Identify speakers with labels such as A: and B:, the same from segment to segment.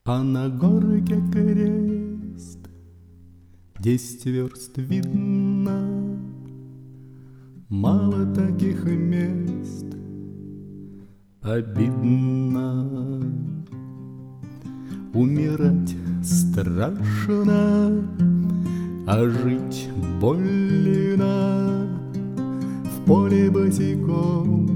A: А на горке крест 10 верст видно, мало таких мест, обидно. Умирать страшно, а жить больно. В поле босиком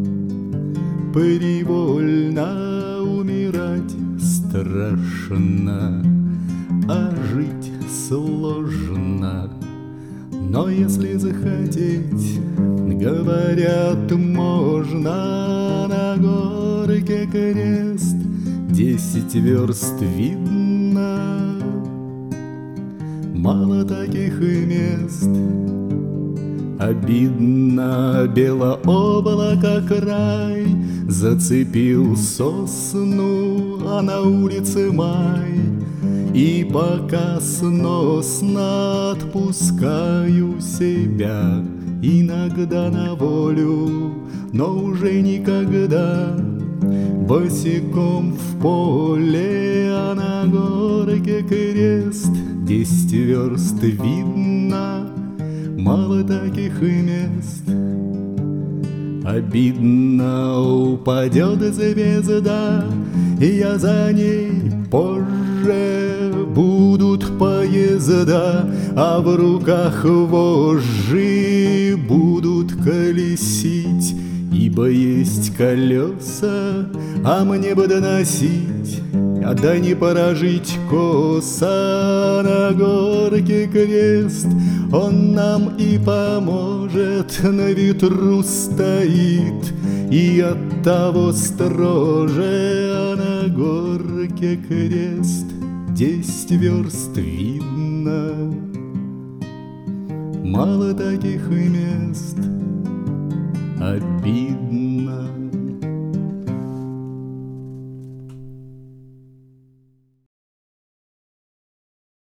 A: привольно. Умирать страшно, а жить сложно. Но если захотеть, говорят, можно. На горке крест 10 верст видно, мало таких мест, обидно. Бело облако край зацепил сосну, а на улице май. И пока сносно отпускаю себя иногда на волю, но уже никогда босиком в поле. А на горке крест 10 верст видно, мало таких мест, обидно. Упадет звезда, и я за ней позже. Будут поезда, а в руках вожжи будут колесить, ибо есть колеса, а мне бы доносить, да не поражить коса. На горке крест, он нам и поможет, на ветру стоит и оттого строже. А на горке крест 10 верст видно, мало таких мест, обидно.